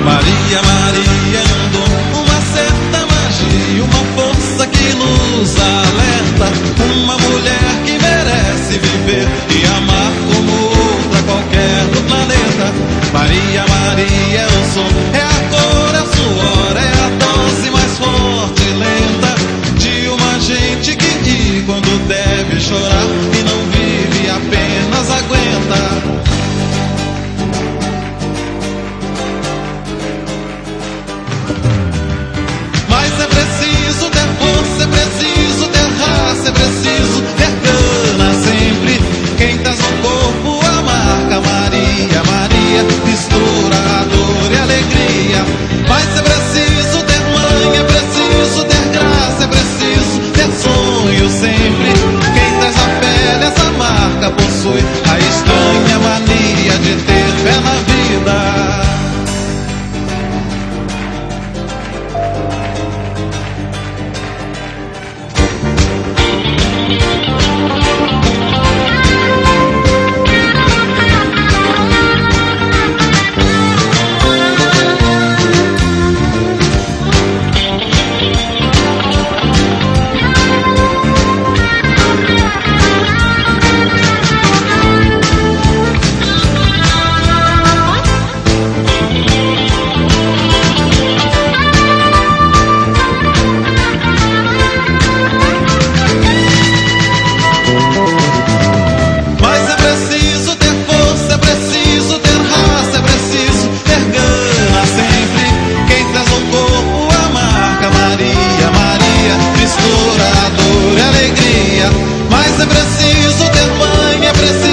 Maria, Maria é um dom, uma certa magia, uma força que nos alerta. Uma mulher que merece viver e amar como outra qualquer do planeta. Maria, Maria é o som, é a cor, é a suor, é a dose mais forte e lenta de uma gente que ri quando deve chorar e não vive, apenas aguenta. Mas é preciso ter força, é preciso ter raça, é preciso ter gana sempre. Quem traz no corpo a marca Maria, Maria mistura a dor e a alegria. Mas é preciso ter mãe, é preciso ter graça, é preciso ter sonho sempre. Quem traz a pele, essa marca possui a estranha mania de ter fé na vida. Mas é preciso ter mãe, é preciso